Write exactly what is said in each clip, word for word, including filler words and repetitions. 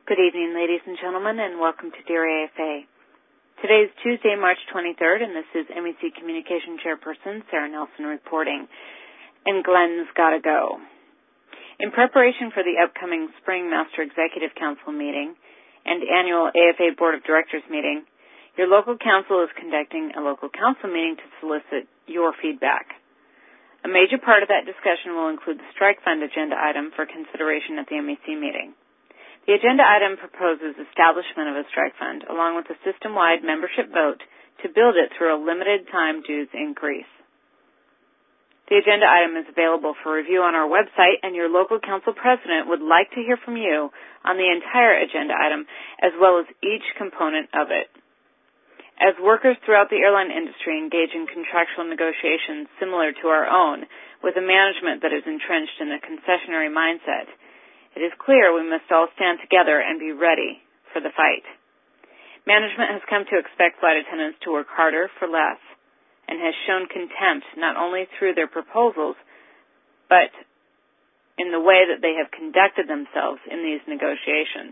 Good evening, ladies and gentlemen, and welcome to Dear A F A. Today is Tuesday, March twenty-third, and this is M E C Communication Chairperson Sarah Nelson reporting. And Glenn's gotta go. In preparation for the upcoming Spring Master Executive Council meeting and annual A F A Board of Directors meeting, your local council is conducting a local council meeting to solicit your feedback. A major part of that discussion will include the strike fund agenda item for consideration at the M E C meeting. The agenda item proposes establishment of a strike fund along with a system-wide membership vote to build it through a limited time dues increase. The agenda item is available for review on our website, and your local council president would like to hear from you on the entire agenda item as well as each component of it. As workers throughout the airline industry engage in contractual negotiations similar to our own with a management that is entrenched in a concessionary mindset, it is clear we must all stand together and be ready for the fight. Management has come to expect flight attendants to work harder for less and has shown contempt not only through their proposals, but in the way that they have conducted themselves in these negotiations.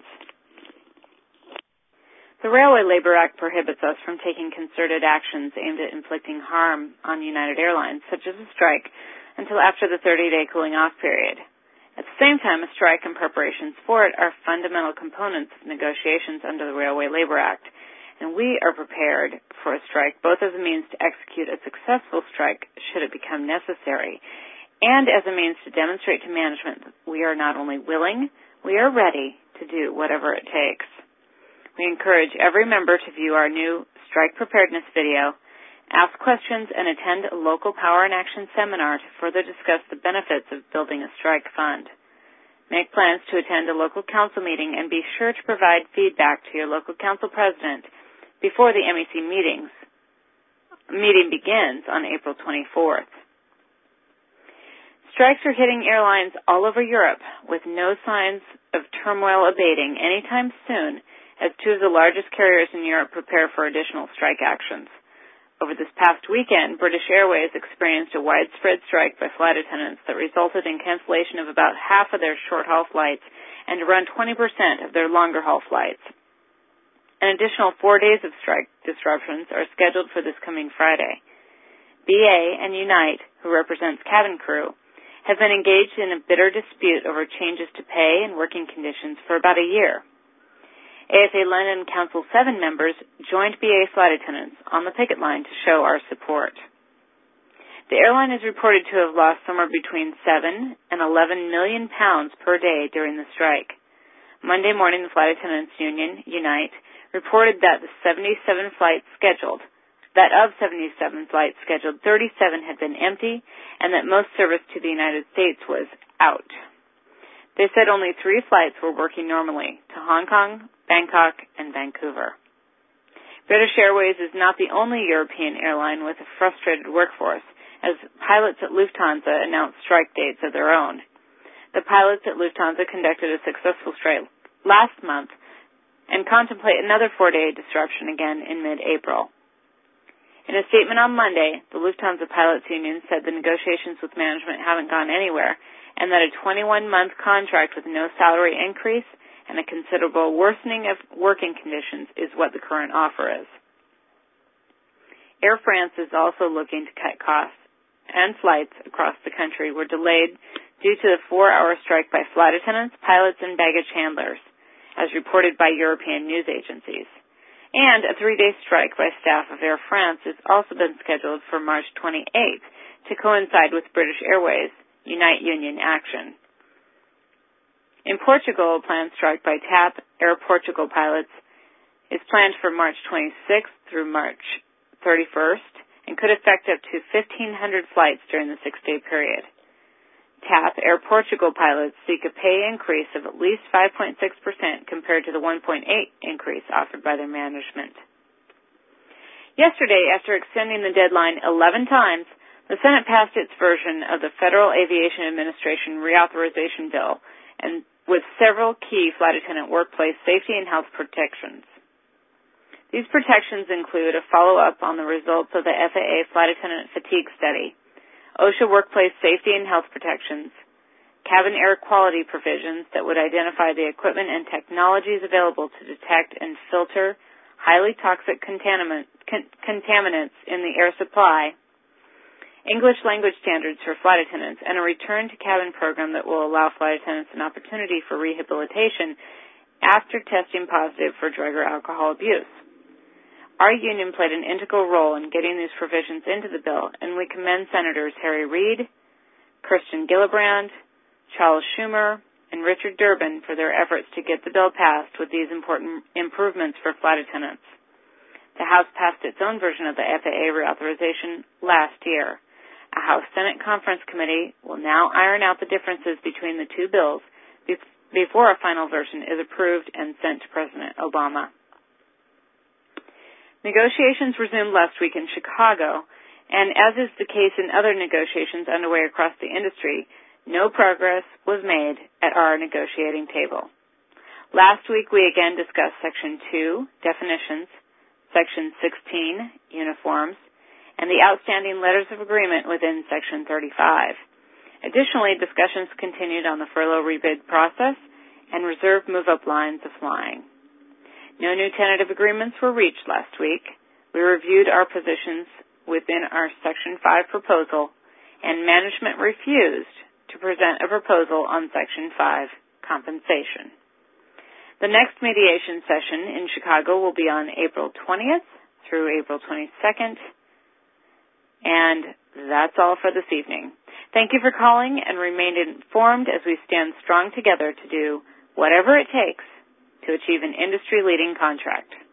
The Railway Labor Act prohibits us from taking concerted actions aimed at inflicting harm on United Airlines, such as a strike, until after the thirty-day cooling-off period. At the same time, a strike and preparations for it are fundamental components of negotiations under the Railway Labor Act, and we are prepared for a strike both as a means to execute a successful strike should it become necessary, and as a means to demonstrate to management that we are not only willing, we are ready to do whatever it takes. We encourage every member to view our new strike preparedness video, ask questions, and attend a local Power in Action seminar to further discuss the benefits of building a strike fund. Make plans to attend a local council meeting and be sure to provide feedback to your local council president before the M E C meetings. meeting begins on April twenty-fourth. Strikes are hitting airlines all over Europe with no signs of turmoil abating anytime soon as two of the largest carriers in Europe prepare for additional strike actions. Over this past weekend, British Airways experienced a widespread strike by flight attendants that resulted in cancellation of about half of their short-haul flights and around twenty percent of their longer-haul flights. An additional four days of strike disruptions are scheduled for this coming Friday. B A and Unite, who represents cabin crew, have been engaged in a bitter dispute over changes to pay and working conditions for about a year. A F A London Council seven members joined B A flight attendants on the picket line to show our support. The airline is reported to have lost somewhere between seven and eleven million pounds per day during the strike. Monday morning, the Flight Attendants Union, Unite, reported that the seventy-seven flights scheduled, that of seventy-seven flights scheduled, thirty-seven had been empty, and that most service to the United States was out. They said only three flights were working normally, to Hong Kong, Bangkok, and Vancouver. British Airways is not the only European airline with a frustrated workforce, as pilots at Lufthansa announced strike dates of their own. The pilots at Lufthansa conducted a successful strike last month and contemplate another four-day disruption again in mid-April. In a statement on Monday, the Lufthansa Pilots Union said the negotiations with management haven't gone anywhere and that a twenty-one month contract with no salary increase and a considerable worsening of working conditions is what the current offer is. Air France is also looking to cut costs, and flights across the country were delayed due to the four-hour strike by flight attendants, pilots, and baggage handlers, as reported by European news agencies. And a three-day strike by staff of Air France has also been scheduled for March twenty-eighth to coincide with British Airways' Unite Union action. In Portugal, a planned strike by T A P Air Portugal pilots is planned for March twenty-sixth through March thirty-first and could affect up to fifteen hundred flights during the six-day period. T A P Air Portugal pilots seek a pay increase of at least five point six percent compared to the one point eight percent increase offered by their management. Yesterday, after extending the deadline eleven times, the Senate passed its version of the Federal Aviation Administration Reauthorization Bill, and with several key flight attendant workplace safety and health protections. These protections include a follow-up on the results of the F A A Flight Attendant Fatigue Study, OSHA Workplace Safety and Health Protections, cabin air quality provisions that would identify the equipment and technologies available to detect and filter highly toxic contaminant, con, contaminants in the air supply, English language standards for flight attendants, and a return to cabin program that will allow flight attendants an opportunity for rehabilitation after testing positive for drug or alcohol abuse. Our union played an integral role in getting these provisions into the bill, and we commend Senators Harry Reid, Kirsten Gillibrand, Charles Schumer, and Richard Durbin for their efforts to get the bill passed with these important improvements for flight attendants. The House passed its own version of the F A A reauthorization last year. A House-Senate Conference Committee will now iron out the differences between the two bills before a final version is approved and sent to President Obama. Negotiations resumed last week in Chicago, and as is the case in other negotiations underway across the industry, no progress was made at our negotiating table. Last week, we again discussed Section two, definitions, Section sixteen, uniforms, and the outstanding letters of agreement within Section thirty-five. Additionally, discussions continued on the furlough rebid process and reserve move-up lines of flying. No new tentative agreements were reached last week. We reviewed our positions within our Section five proposal, and management refused to present a proposal on Section five compensation. The next mediation session in Chicago will be on April twentieth through April twenty-second, and that's all for this evening. Thank you for calling, and remain informed as we stand strong together to do whatever it takes to achieve an industry-leading contract.